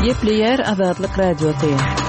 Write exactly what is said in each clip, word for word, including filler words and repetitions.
Yepleyer Azadlyk Radiosu.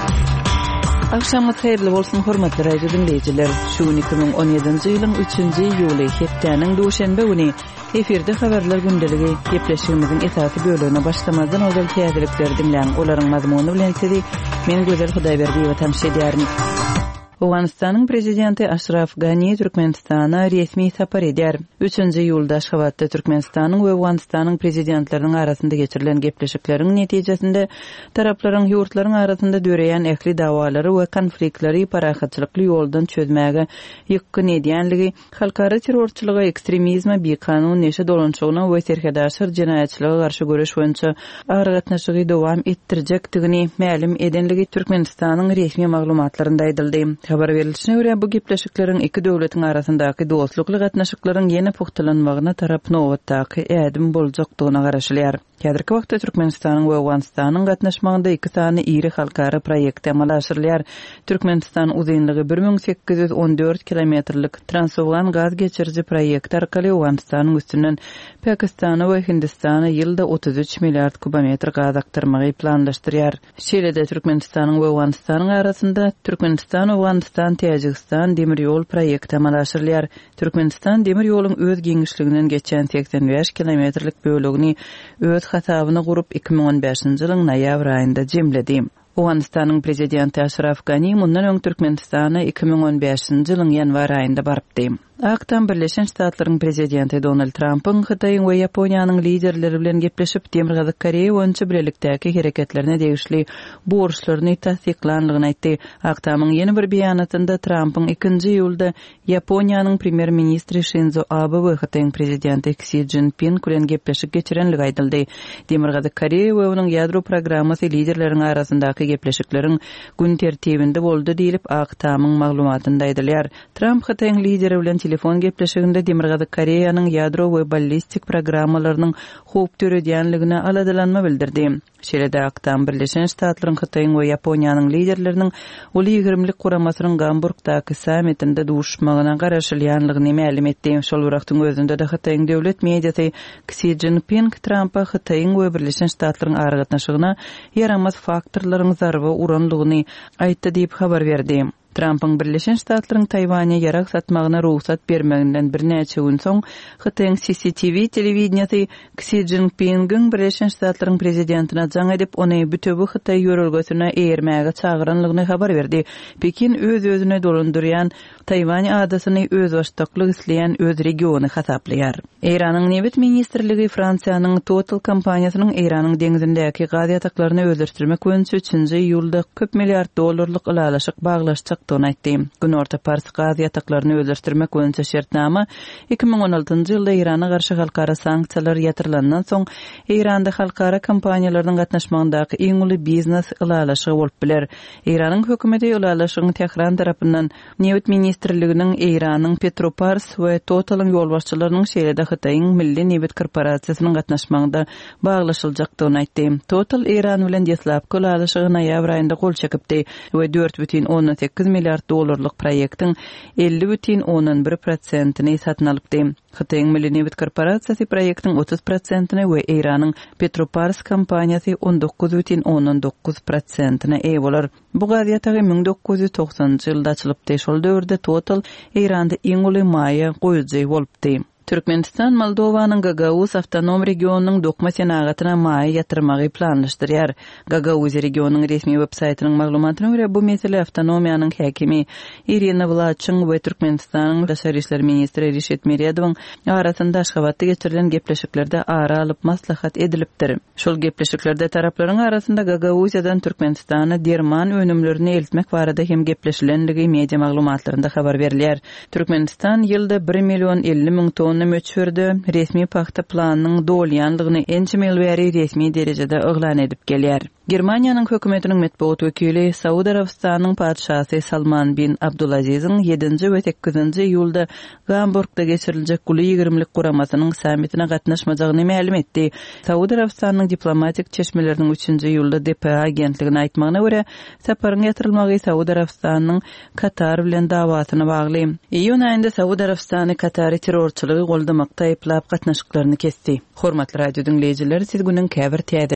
Akşamı hayırlı bolsun hormatly radio dinleyijiler. Şu iki bin on yedinji ýylyň üçünji ýuly hepdeniň duşanbe güni efirde habarlar gündeligi gepleşigimizin esasy bölümine başlamazdan özel täzelikler dinleň. Olaryň mazmuny bilen sizi men Gözel Hudaýberdi we tamşy edýärim. Awganistanyň prezidenti Ashraf Ghani Türkmenistana resmi sapar eder. üçünji ýylda Aşgabatda Türkmenistanyň we Awganistanyň prezidentleriniň arasynda geçirilen gepleşikleriň netijesinde taraplaryň ýurtlaryň arasynda döreýän ähli dawalary we konfliktleri parahatçylykly ýoldan çözmäge ýykyn edýänligi, halkara terrorçylyga, ekstremizme, bekanun neşe dolançygyna we serhadaşyr jinaýatçylyga garşy göreş boýunça agyr gatnaşygy dowam etdirjekdigini ma'lum edenligi Türkmenistanyň resmi maglumatlarynda aýdyldy. Habar berilişine göre bu gepleşikleriň iki döwletiň arasyndaky dostlukly gatnaşyklaryň ýene puktalanmagyna tarap nowatdaky ädim boljakdygyna garaşylýar. Häzirki wagtda Türkmenistanyň we Awganistanyň gatnaşmagynda iki sany iri halkara proýekt amala aşyrylýar. Türkmenistan uzunlygy bir bin sekiz ýüz on dört kilometrlik Transawgan gaz geçirji proýekt arkaly Awganistanyň üstünden Pakistana we Hindistana ýylda otuz üç milliard kubometr gaz aktyrmagy planlaşdyrýar. Şeýle-de Türkmenistanyň we Awganistanyň arasynda Türkmenistan, Awganistan, Täjikistan demir ýol proýekti amala aşyrylýar. Türkmenistan demir ýoluň öz giňişliginden geçen seksen beş kilometrlik bölegini öz hasabyna gurup iki bin on beşinji ýylyň noýabr aýynda jemledi. Awganistanyň prezidenti Ashraf Ghani mundan öň Türkmenistana iki bin on beşinji ýylyň ýanwar aýynda barypdy. Aktam Birleşen Ştatlaryň prezidenti Donald Trump'yň Hytaýyň we Ýaponiýanyň liderleri bilen gepleşip Demir Gazy Koreýa boýunça bilelikdäki hereketlerine degişli borçlaryny tasdiklandygyny aýtdy. Aktamyň ýeni bir beýanatynda Trump'yň ikinji ýylda Ýaponiýanyň premier ministri Shinzo Abe we Hytaýyň prezidenti Xi Jinping bilen gepleşip geçirenligi aýdyldy. Demir Gazy Koreýa we onuň ýadro programmasy liderleriň arasyndaky gepleşikleriň gün tertibinde boldy diýilip Aktamyň maglumatynda aýdylýar. Trump Hytaýyň lideri bilen telefon gepleşiginde Demir Gazy Koreýanyň ýadro we ballistik programmalarynyň howp töredýänligine aladylanma bildirdi. Şeýle-de Aktam Birleşen Ştatlaryň Hytaýyň we Ýaponiýanyň liderleriniň uly ýygrimilik guramasynyň Gamburgdaky sammitinde duşmagyna garaşylýanlygyny ma'lum etdi. Şol wagtyň özünde de Hytaýyň döwlet mediasy Xi Jinping Trump'a Hytaýyň we Birleşen Ştatlaryň aragatnaşygyna ýaramaz faktorlaryň zarby uranlygyny aýtdy diýip habar berdi. Trump'yň Birleşen Ştatlaryň Taýwanya ýarak satmagyna ruhsat bermeginden bir näçe gün soň Hytaýyň C C T V telewizionasy Xi Jinping'in Birleşen Ştatlaryň prezidentine jaň edip ony bütöbü Hytaý ýörelgesine eýermäge çagyranlygyny habar berdi. Pekin öz özüne dolandyrýan Taýwanya adasyny öz başdaklyk isleýän öz regiony hasaplaýar. Iranyň Nebet ministrligi Fransiýanyň Total kompaniýasynyň Iranyň deňizindäki gaz ýataklaryny özleşdirmek boýunça üçünji ýylda köp milliard dollarlyk ilalaşyk baglaşjak Donatdi. Gün orta Pars gaz ýataklaryny özleşdirmek boýunça şertnama iki bin on altynjy ýylda Irana garşy halkara sanksiýalar ýatyrylandan soň Iranda halkara kompaniýalarynyň gatnaşmagyndaky iň uly biznes ilalaşygy bolup biler. Iranyň hökümeti ilalaşygyny Tehran tarapyndan Nebet ministrliginiň Iranyň Petropars we Totalyň ýolbaşçylarynyň şeýle-de Hytaýyň Milli Nebet korporatsiýasynyň gatnaşmagynda baglaşyljakdygyny aýtdy. Total Iran bilen ýetlapky ilalaşygy noýabr aýynda gol çekipdi we dört бүтүн on sekiz milliard dollarlyk proýektiň elli бүтүn on bir prosentini satyn alypdy. Hytaýyň Milli Nebet korporatsiýasy proýektiň otuz prosentini we Iranyň Petropars kompaniýasy on dokuz бүтүn on dokuz prosentini eý bolar. Bu gaz ýatagy bin dokuz ýüz toksanjy ýylda açylypdy. Şol döwürde Total Iranda iň uly maýa goýujy bolupdy. Türkmenistan Moldowanyň Gagauz awtonom regionunyň dokma senagatyna maý ýatyrmagy planlaşdyrýar. Gagauz regionunyň resmi web-saýtynyň maglumatyna görä bu mesele awtonomiýanyň häkimi Irina Vlachyn we Türkmenistanyň daşary işler ministri Rişet Meredowyň arasynda Aşgabatda geçirilen gepleşiklerde ara alyp maslahat edilipdir. Şol gepleşiklerde taraplaryň arasynda Gagauzdan Türkmenistana derman önümlerini eltmek barada hem gepleşilenligi media maglumatlarynda habar berilýär. Türkmenistan ýylda bir million elli ming ton möçürde resmi paxta planynyň dolýanlygyny ençe milbäri resmi derejede oglan edip gelýär. Germaniýanyň hökümetiniň metbuat wekili Saudy Arabistanyň padşasy Salman bin Abdulaziziň ýedinji we sekizinji ýylda Gamburgda geçiriljek uly ýygrimilik guramasynyň sammitine gatnaşmajagyny ma'lum etdi. Saudy Arabistanyň diplomatik çeşmeleriniň üçünji ýylda D P A agentligine aýtmagyna görä, saparyň ýatyrylmagy Saudy Arabistanyň Katar bilen dawatyna bagly. Iýun aýynda Saudy Arabistany Katary terrorçylygy goldamakda aýplap gatnaşyklaryny kesdi. Hormatly radio dinleýijiler, siz günüň käbir